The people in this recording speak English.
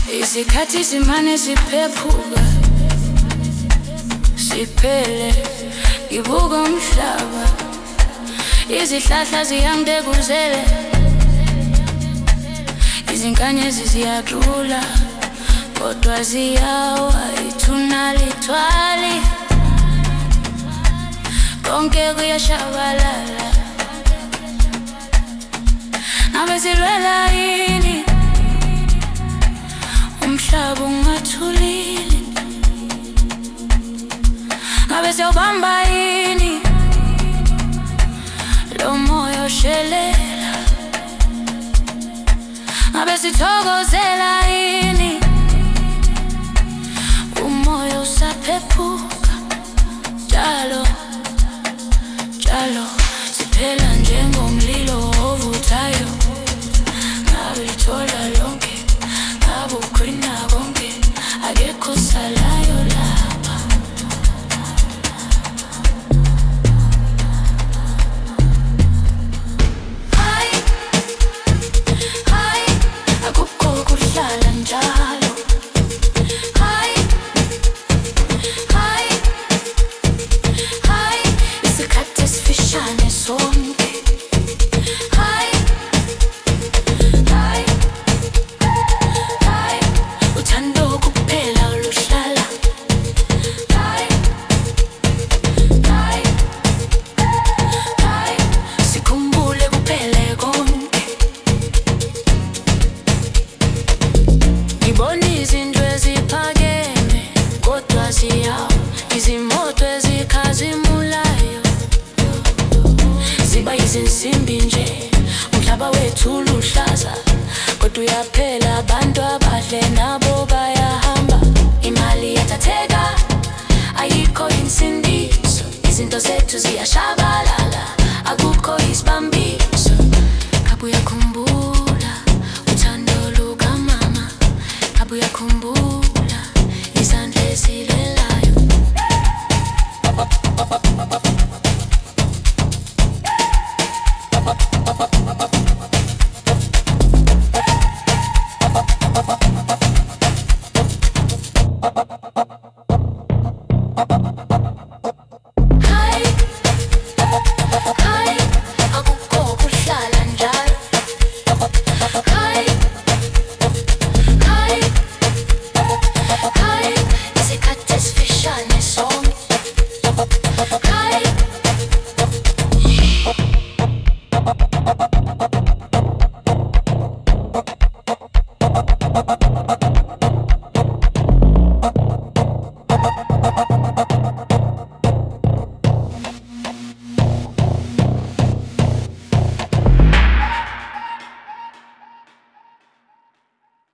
Isikhathi simane siphephuka siphele, ngibuka umhlaba, izihlahla ziyangidekuzele, izinkanyezi ziyadlula kodwa ziyawa, ithuna lithwali, konke kuyashabalala. Ngabe silwela yini? Umhlaba ungathulile. Ngabe siyawubamba yini lo moya oshelela? Ngabe sithokozela yini umoya usaphephuka? Njalo njalo siphela njengomlilo ovuthayo. Ngabe lithola lonke, ngabe ugcina konke, akekho osalayo lapha. Hayi, hayi, akukho kuhlala njalo. Hayi, hayi, hayi, isikhathi esifishane sonke. Hayi, hayi, hayi, uthando kuphela oluhlala. Hayi, hayi, hayi, sikhumbule kuphele konke. Ngibona izinto eziphakeme kodwa ziyawa, izimoto ezikhazimulayo ziba izinsimbi nje. Umhlaba wethu uluhlaza kodwa uyaphela, abantu abahle nabo bayahamba. Imali yathatheka, ayikho insindiso, izinto zethu ziyashabalala, akukho isibambiso. Ngabe uyakhumbula uthando lukamama? Ngabe uyakhumbula izandla ezilwelayo? Hayi, hayi, akukho kuhlala njalo. Hayi, hayi, hayi, isikhathi esifishane sonke.